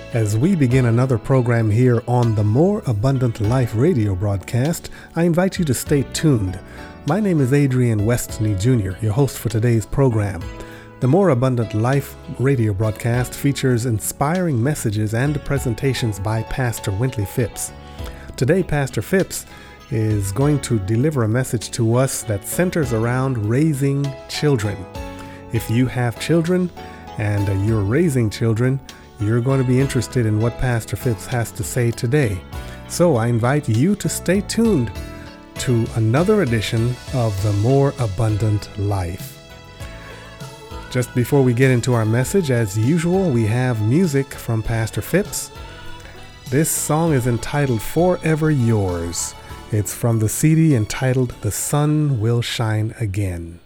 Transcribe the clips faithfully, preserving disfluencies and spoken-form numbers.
As we begin another program here on the More Abundant Life radio broadcast, I invite you to stay tuned. My name is Adrian Westney Junior, your host for today's program. The More Abundant Life radio broadcast features inspiring messages and presentations by Pastor Wintley Phipps. Today, Pastor Phipps is going to deliver a message to us that centers around raising children. If you have children and uh, you're raising children, you're going to be interested in what Pastor Phipps has to say today. So I invite you to stay tuned to another edition of The More Abundant Life. Just before we get into our message, as usual, we have music from Pastor Phipps. This song is entitled Forever Yours. It's from the C D entitled The Sun Will Shine Again.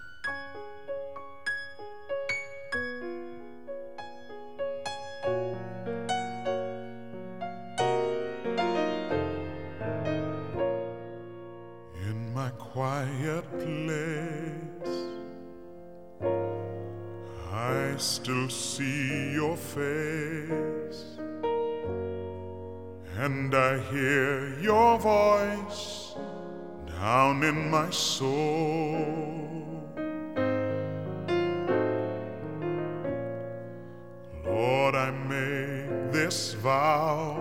Quiet place, I still see your face, and I hear your voice down in my soul. Lord, I make this vow,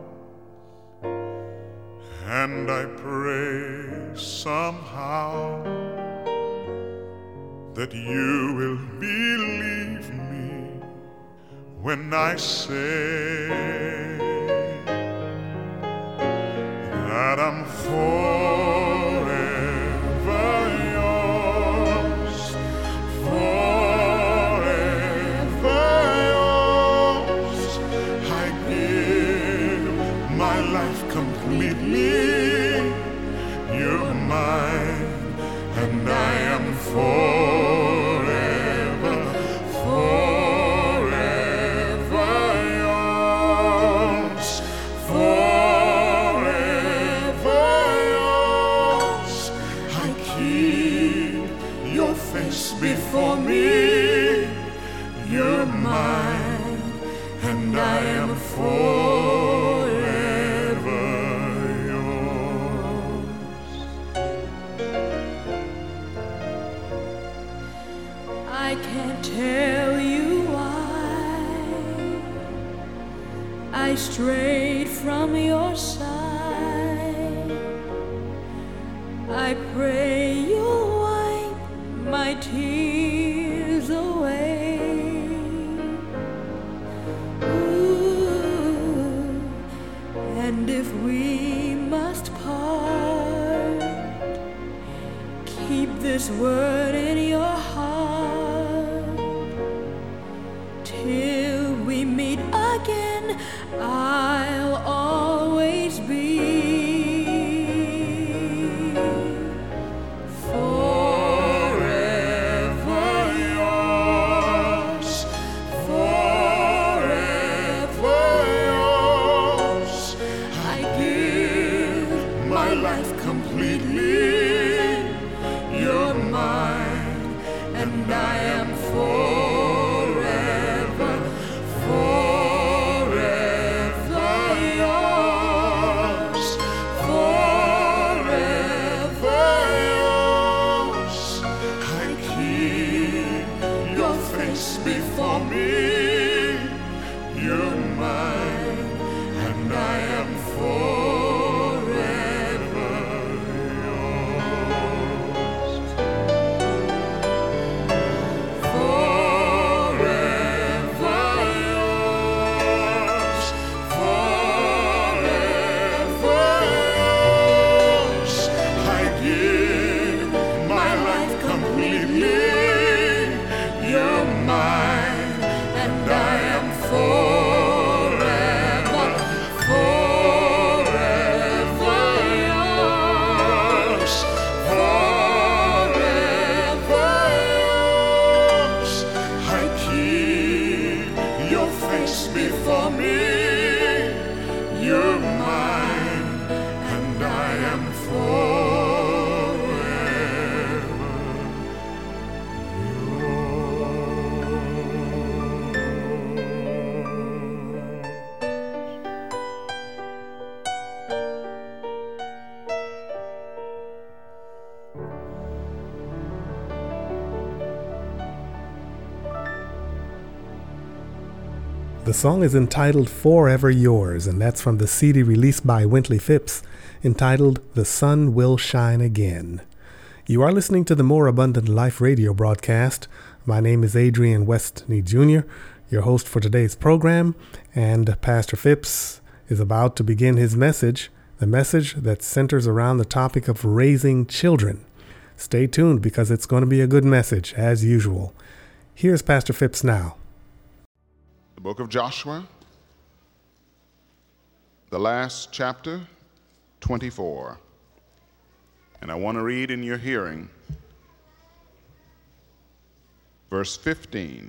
and I pray somehow that you will believe me when I say that I'm forever yours, forever yours. I give my life completely. You're mine, and I am forever, forever yours, forever yours. I keep your face before me. You're mine, and I am forever. I can't tell you why I strayed from your side. I pray you'll wipe my tears away. Ooh, and if we must part, keep this word in your heart. Till we meet again, I'll always be forever yours, forever yours. I give my life completely. You're mine, and I am forever. Before me, you're mine, and I am forever yours. Forever yours, forever yours. I give my life completely. You're mine, and I am forever, forever yours, forever yours. I keep your face before me. You're mine, and I am forever. The song is entitled Forever Yours, and that's from the C D released by Wintley Phipps, entitled The Sun Will Shine Again. You are listening to the More Abundant Life radio broadcast. My name is Adrian Westney Junior, your host for today's program, and Pastor Phipps is about to begin his message, the message that centers around the topic of raising children. Stay tuned because it's going to be a good message, as usual. Here's Pastor Phipps now. The book of Joshua, the last chapter, twenty-four. And I want to read in your hearing verse fifteen.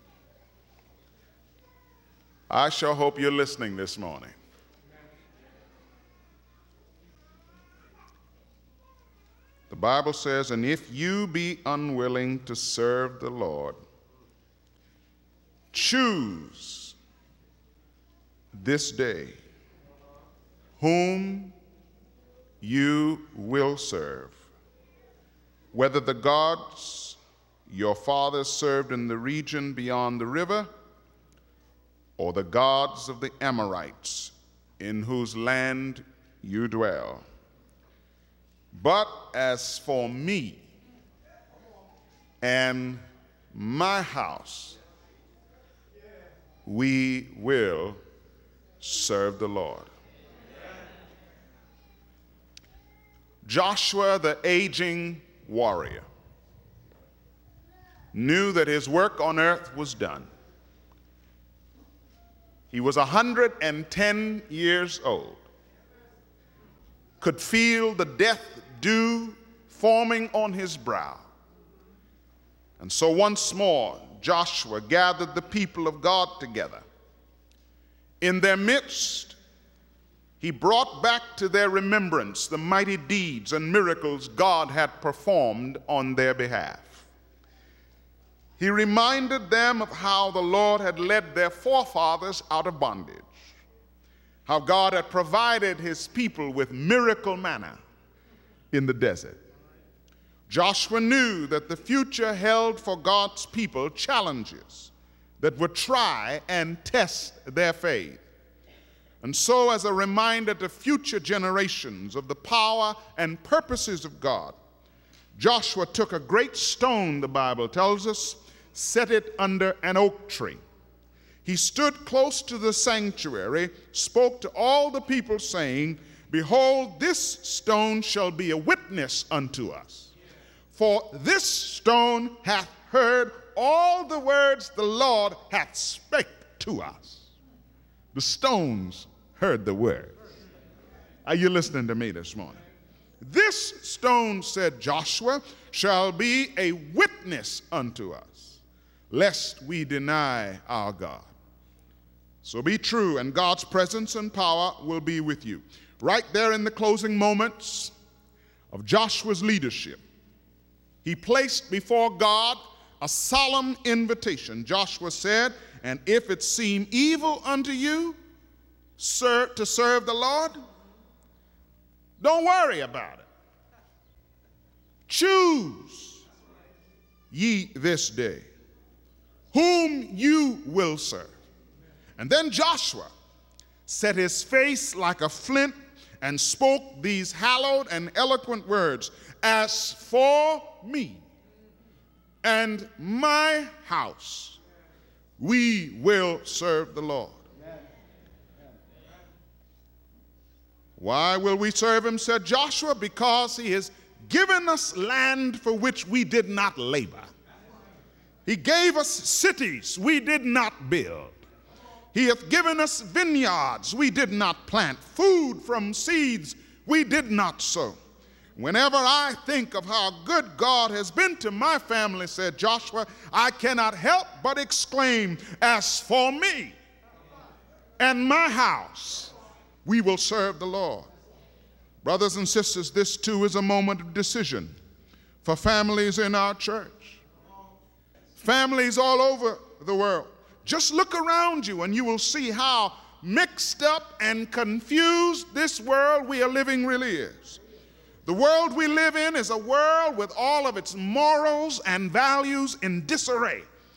I shall hope you're listening this morning. The Bible says, and if you be unwilling to serve the Lord, choose this day whom you will serve, whether the gods your fathers served in the region beyond the river, or the gods of the Amorites in whose land you dwell. But as for me and my house, we will serve the Lord. Joshua, the aging warrior, knew that his work on earth was done. He was one hundred ten years old, could feel the death dew forming on his brow. And so once more, Joshua gathered the people of God together. In their midst, he brought back to their remembrance the mighty deeds and miracles God had performed on their behalf. He reminded them of how the Lord had led their forefathers out of bondage, how God had provided his people with miracle manna in the desert. Joshua knew that the future held for God's people challenges that would try and test their faith. And so, as a reminder to future generations of the power and purposes of God, Joshua took a great stone, the Bible tells us, set it under an oak tree. He stood close to the sanctuary, spoke to all the people, saying, behold, this stone shall be a witness unto us. For this stone hath heard all the words the Lord hath spake to us. The stones heard the words. Are you listening to me this morning? This stone, said Joshua, shall be a witness unto us, lest we deny our God. So be true, and God's presence and power will be with you. Right there in the closing moments of Joshua's leadership, he placed before God a solemn invitation. Joshua said, and if it seem evil unto you sir, to serve the Lord, don't worry about it. Choose ye this day whom you will serve. And then Joshua set his face like a flint and spoke these hallowed and eloquent words, as for me and my house, we will serve the Lord. Why will we serve him, said Joshua? Because he has given us land for which we did not labor. He gave us cities we did not build. He hath given us vineyards we did not plant, food from seeds we did not sow. Whenever I think of how good God has been to my family, said Joshua, I cannot help but exclaim, as for me and my house, we will serve the Lord. Brothers and sisters, this too is a moment of decision for families in our church, families all over the world. Just look around you and you will see how mixed up and confused this world we are living really is. The world we live in is a world with all of its morals and values in disarray.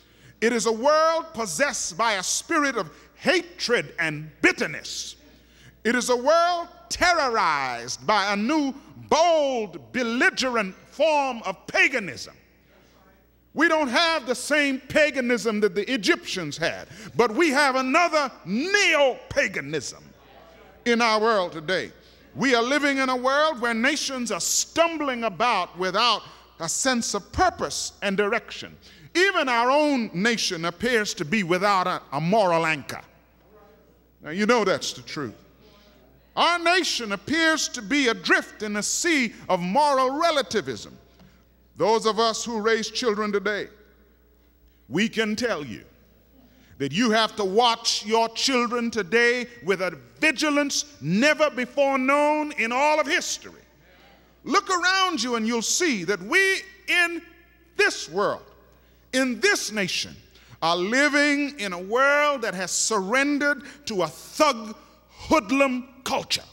It is a world possessed by a spirit of hatred and bitterness. It is a world terrorized by a new, bold, belligerent form of paganism. We don't have the same paganism that the Egyptians had, but we have another neo-paganism in our world today. We are living in a world where nations are stumbling about without a sense of purpose and direction. Even our own nation appears to be without a, a moral anchor. Now, you know that's the truth. Our nation appears to be adrift in a sea of moral relativism. Those of us who raise children today, we can tell you that you have to watch your children today with a vigilance never before known in all of history. Look around you and you'll see that we in this world, in this nation, are living in a world that has surrendered to a thug, hoodlum culture,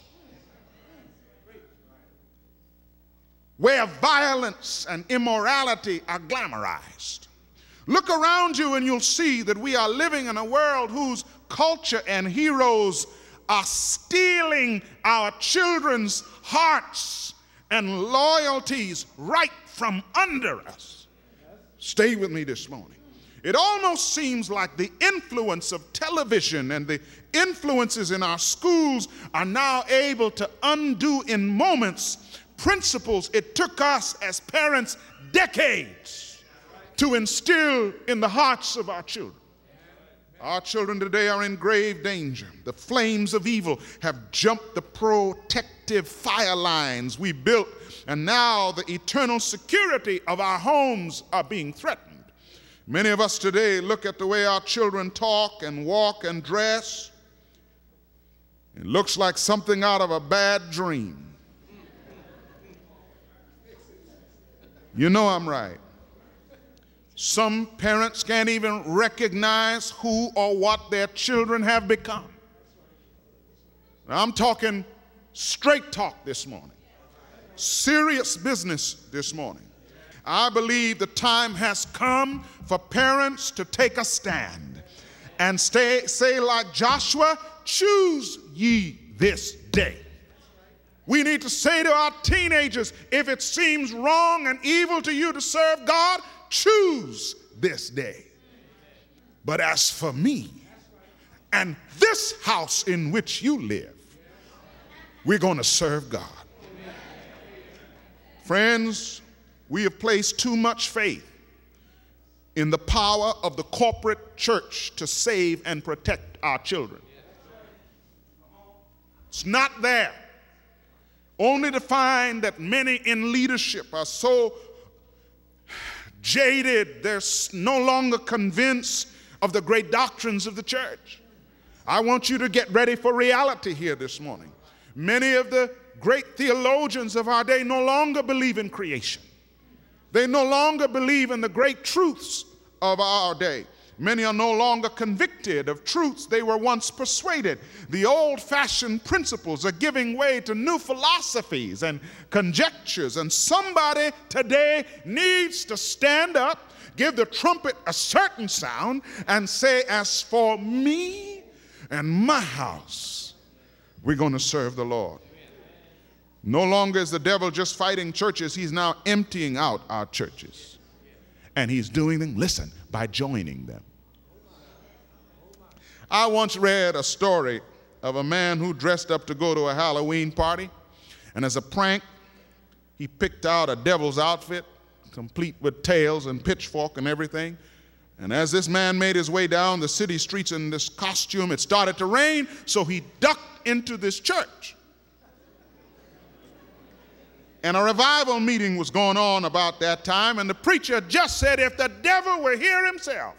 where violence and immorality are glamorized. Look around you and you'll see that we are living in a world whose culture and heroes are stealing our children's hearts and loyalties right from under us. Stay with me this morning. It almost seems like the influence of television and the influences in our schools are now able to undo in moments principles it took us as parents decades to instill in the hearts of our children. Our children today are in grave danger. The flames of evil have jumped the protective fire lines we built, and now the eternal security of our homes are being threatened. Many of us today look at the way our children talk and walk and dress. It looks like something out of a bad dream. You know I'm right. Some parents can't even recognize who or what their children have become. Now, I'm talking straight talk this morning, serious business this morning. I believe the time has come for parents to take a stand and stay, say like Joshua, choose ye this day. We need to say to our teenagers, if it seems wrong and evil to you to serve God, choose this day. But as for me and this house in which you live, we're going to serve God. Friends, we have placed too much faith in the power of the corporate church to save and protect our children. It's not there. Only to find that many in leadership are so jaded, they're no longer convinced of the great doctrines of the church. I want you to get ready for reality here this morning. Many of the great theologians of our day no longer believe in creation. They no longer believe in the great truths of our day. Many are no longer convicted of truths they were once persuaded. The old-fashioned principles are giving way to new philosophies and conjectures, and somebody today needs to stand up, give the trumpet a certain sound, and say, as for me and my house, we're going to serve the Lord. No longer is the devil just fighting churches, he's now emptying out our churches. And he's doing them, listen, by joining them. I once read a story of a man who dressed up to go to a Halloween party, and as a prank, he picked out a devil's outfit, complete with tails and pitchfork and everything. And as this man made his way down the city streets in this costume, it started to rain, so he ducked into this church. And a revival meeting was going on about that time, and the preacher just said, if the devil were here himself.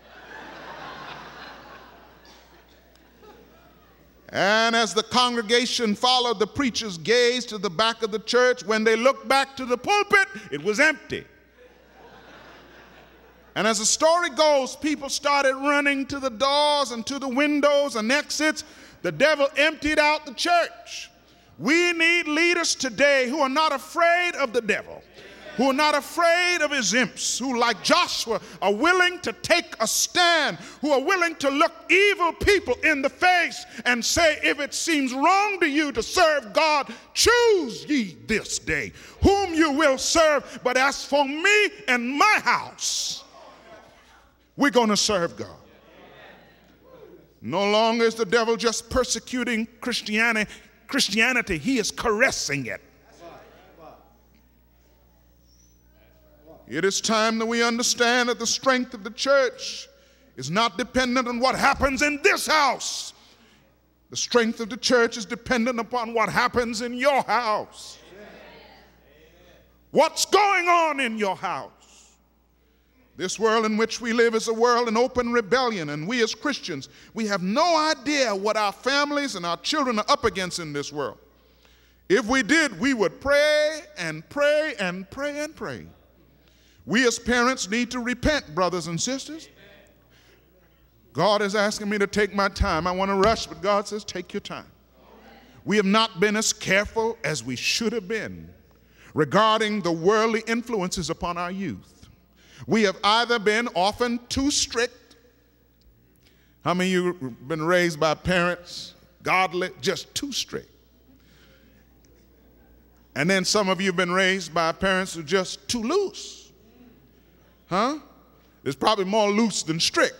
And as the congregation followed the preacher's gaze to the back of the church, when they looked back to the pulpit, it was empty. And as the story goes, people started running to the doors and to the windows and exits. The devil emptied out the church. We need leaders today who are not afraid of the devil, who are not afraid of his imps, who like Joshua are willing to take a stand, who are willing to look evil people in the face and say, if it seems wrong to you to serve God, choose ye this day whom you will serve. But as for me and my house, we're going to serve God. No longer is the devil just persecuting Christianity, Christianity, he is caressing it. It is time that we understand that the strength of the church is not dependent on what happens in this house. The strength of the church is dependent upon what happens in your house. What's going on in your house? This world in which we live is a world in open rebellion, and we as Christians, we have no idea what our families and our children are up against in this world. If we did, we would pray and pray and pray and pray. We as parents need to repent, brothers and sisters. God is asking me to take my time. I want to rush, but God says, take your time. We have not been as careful as we should have been regarding the worldly influences upon our youth. We have either been often too strict. How many of you have been raised by parents, godly, just too strict? And then some of you have been raised by parents who are just too loose. Huh? It's probably more loose than strict.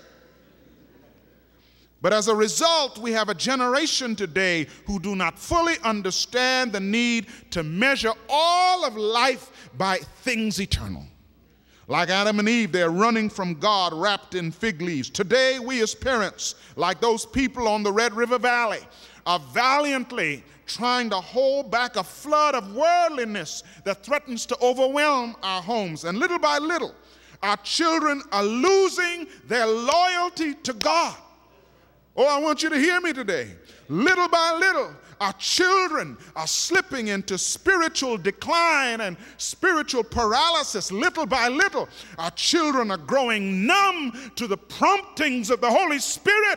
But as a result, we have a generation today who do not fully understand the need to measure all of life by things eternal. Like Adam and Eve, they're running from God wrapped in fig leaves. Today, we as parents, like those people on the Red River Valley, are valiantly trying to hold back a flood of worldliness that threatens to overwhelm our homes. And little by little, our children are losing their loyalty to God. Oh, I want you to hear me today. Little by little, our children are slipping into spiritual decline and spiritual paralysis. Little by little, our children are growing numb to the promptings of the Holy Spirit.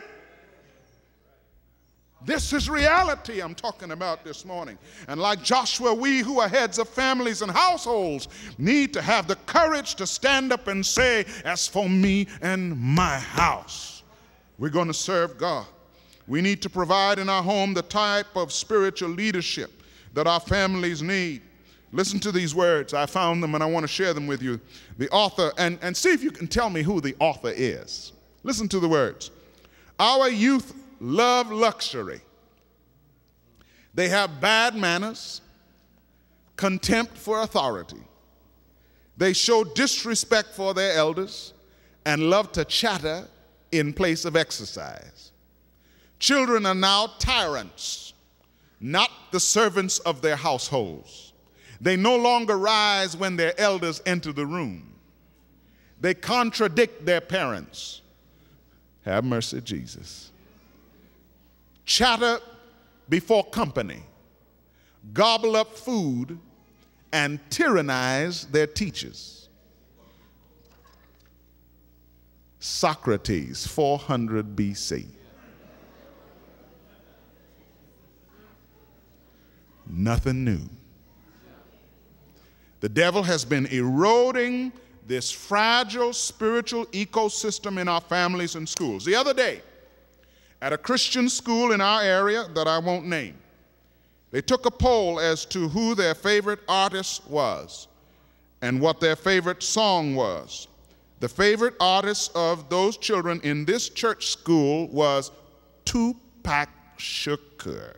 This is reality I'm talking about this morning. And like Joshua, we who are heads of families and households need to have the courage to stand up and say, as for me and my house, we're going to serve God. We need to provide in our home the type of spiritual leadership that our families need. Listen to these words. I found them and I want to share them with you. The author, and, and see if you can tell me who the author is. Listen to the words. Our youth love luxury. They have bad manners, contempt for authority. They show disrespect for their elders and love to chatter in place of exercise. Children are now tyrants, not the servants of their households. They no longer rise when their elders enter the room. They contradict their parents. Have mercy, Jesus. Chatter before company, gobble up food, and tyrannize their teachers. Socrates, four hundred B C. Nothing new. The devil has been eroding this fragile spiritual ecosystem in our families and schools. The other day, at a Christian school in our area that I won't name, they took a poll as to who their favorite artist was and what their favorite song was. The favorite artist of those children in this church school was Tupac Shakur.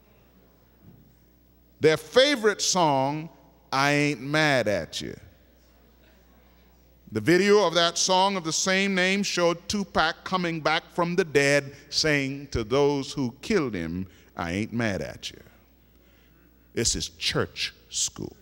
Their favorite song, I Ain't Mad at You. The video of that song of the same name showed Tupac coming back from the dead, saying to those who killed him, I ain't mad at you. This is church school.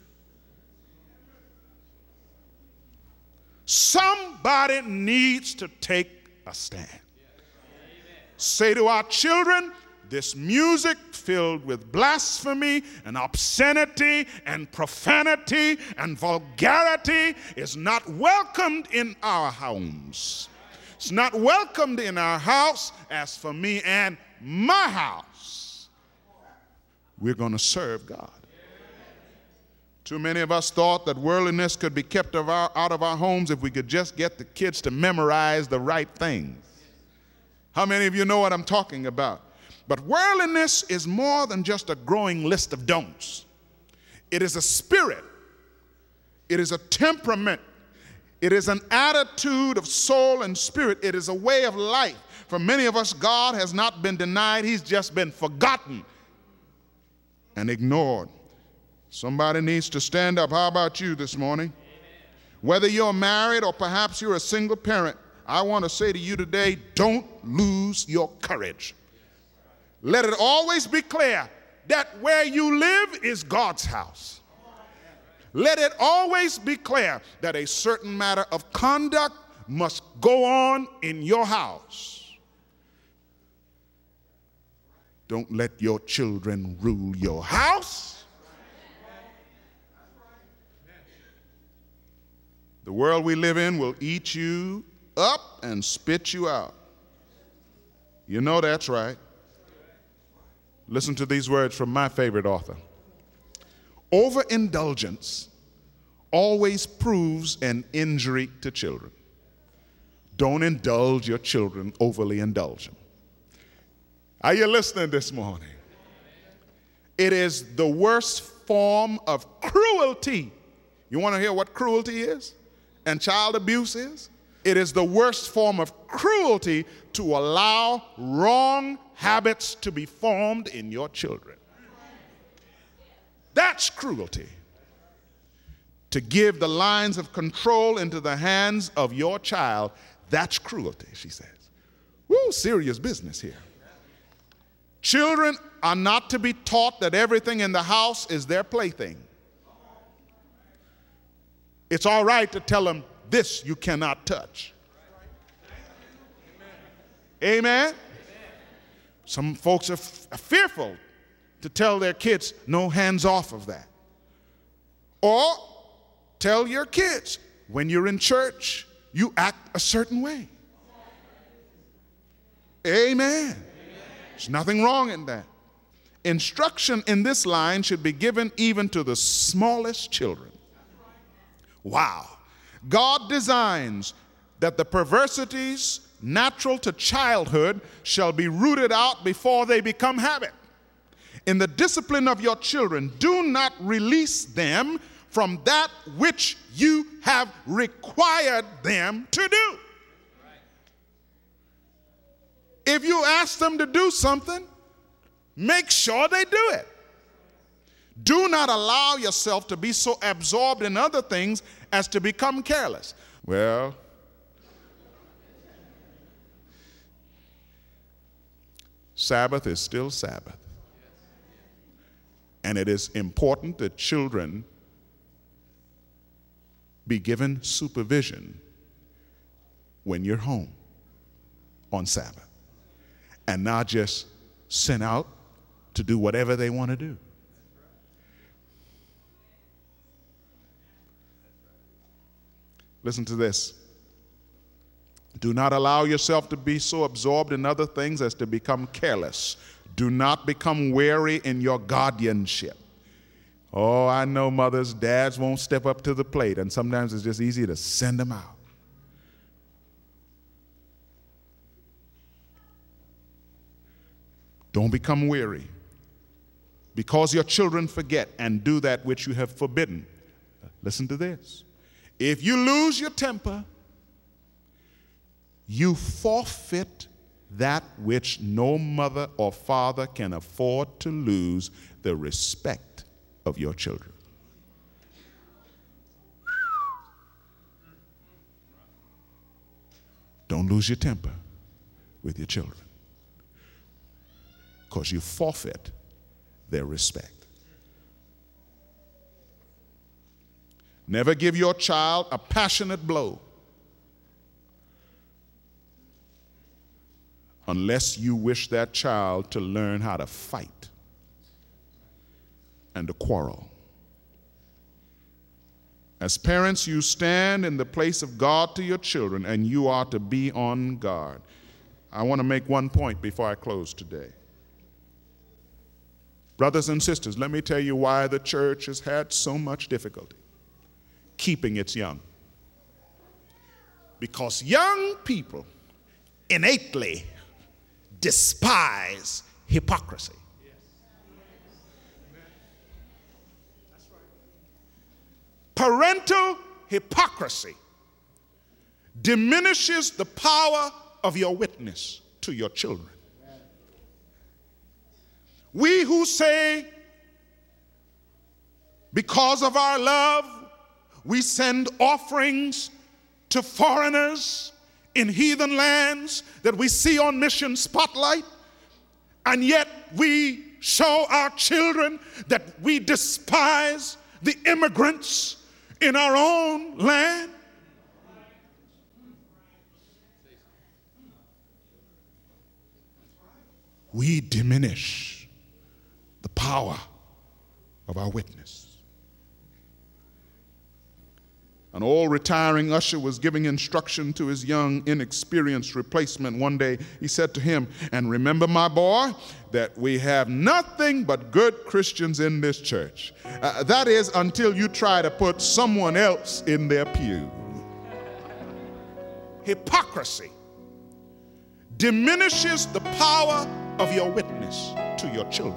Somebody needs to take a stand. Say to our children, this music filled with blasphemy and obscenity and profanity and vulgarity is not welcomed in our homes. It's not welcomed in our house. As for me and my house, we're going to serve God. Too many of us thought that worldliness could be kept of our, out of our homes if we could just get the kids to memorize the right things. How many of you know what I'm talking about? But worldliness is more than just a growing list of don'ts. It is a spirit. It is a temperament. It is an attitude of soul and spirit. It is a way of life. For many of us, God has not been denied. He's just been forgotten and ignored. Somebody needs to stand up. How about you this morning? Amen. Whether you're married or perhaps you're a single parent, I want to say to you today, don't lose your courage. Let it always be clear that where you live is God's house. Let it always be clear that a certain matter of conduct must go on in your house. Don't let your children rule your house. The world we live in will eat you up and spit you out. You know that's right. Listen to these words from my favorite author. Overindulgence always proves an injury to children. Don't indulge your children, overly indulge them. Are you listening this morning? It is the worst form of cruelty. You want to hear what cruelty is and child abuse is? It is the worst form of cruelty to allow wrong habits to be formed in your children. That's cruelty. To give the lines of control into the hands of your child, that's cruelty, she says. Woo, serious business here. Children are not to be taught that everything in the house is their plaything. It's all right to tell them, this you cannot touch. Amen? Amen? Some folks are, f- are fearful to tell their kids, no, hands off of that. Or tell your kids, when you're in church, you act a certain way. Amen. There's nothing wrong in that. Instruction in this line should be given even to the smallest children. Wow. God designs that the perversities natural to childhood shall be rooted out before they become habit. In the discipline of your children, do not release them from that which you have required them to do. If you ask them to do something, make sure they do it. Do not allow yourself to be so absorbed in other things as to become careless. Well, Sabbath is still Sabbath. And it is important that children be given supervision when you're home on Sabbath and not just sent out to do whatever they want to do. Listen to this. Do not allow yourself to be so absorbed in other things as to become careless. Do not become weary in your guardianship. Oh, I know mothers, dads won't step up to the plate, and sometimes it's just easy to send them out. Don't become weary because your children forget and do that which you have forbidden. Listen to this. If you lose your temper, you forfeit that which no mother or father can afford to lose, the respect of your children. Don't lose your temper with your children, because you forfeit their respect. Never give your child a passionate blow unless you wish that child to learn how to fight and to quarrel. As parents, you stand in the place of God to your children, and you are to be on guard. I want to make one point before I close today. Brothers and sisters, let me tell you why the church has had so much difficulty keeping its young. Because young people innately despise hypocrisy. Parental hypocrisy diminishes the power of your witness to your children. We who say, because of our love, we send offerings to foreigners in heathen lands that we see on Mission Spotlight, and yet we show our children that we despise the immigrants in our own land. We diminish the power of our witness. An old retiring usher was giving instruction to his young, inexperienced replacement one day. He said to him, "And remember, my boy, that we have nothing but good Christians in this church. Uh, that is, until you try to put someone else in their pew." Hypocrisy diminishes the power of your witness to your children.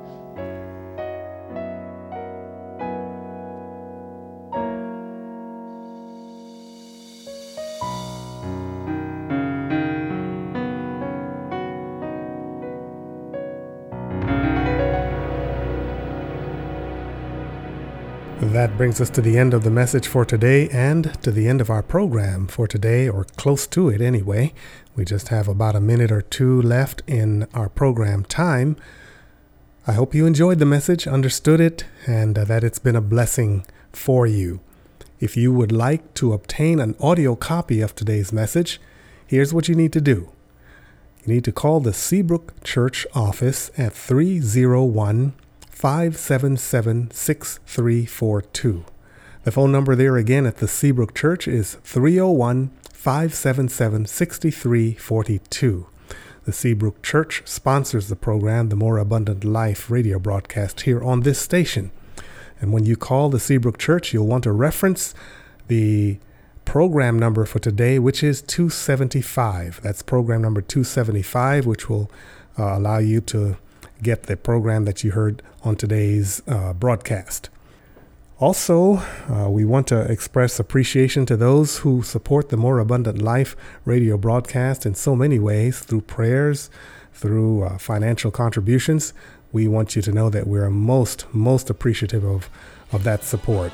That brings us to the end of the message for today and to the end of our program for today, or close to it anyway. We just have about a minute or two left in our program time. I hope you enjoyed the message, understood it, and uh, that it's been a blessing for you. If you would like to obtain an audio copy of today's message, here's what you need to do. You need to call the Seabrook Church office at three oh one, five seven seven, six three four two. The phone number there again at the Seabrook Church is three oh one, five seven seven, six three four two. The Seabrook Church sponsors the program, the More Abundant Life radio broadcast here on this station. And when you call the Seabrook Church, you'll want to reference the program number for today, which is two seventy-five. That's program number two seventy-five, which will uh, allow you to get the program that you heard on today's uh, broadcast. Also, uh, we want to express appreciation to those who support the More Abundant Life radio broadcast in so many ways, through prayers, through uh, financial contributions. We want you to know that we're most, most appreciative of, of that support.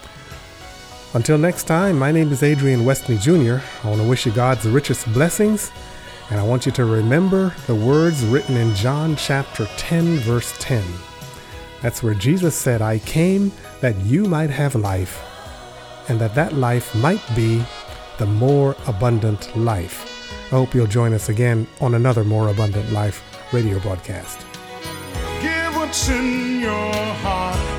Until next time, my name is Adrian Westney Junior I want to wish you God's richest blessings, and I want you to remember the words written in John chapter ten, verse ten. That's where Jesus said, "I came that you might have life, and that that life might be the more abundant life." I hope you'll join us again on another More Abundant Life radio broadcast. Give what's in your heart.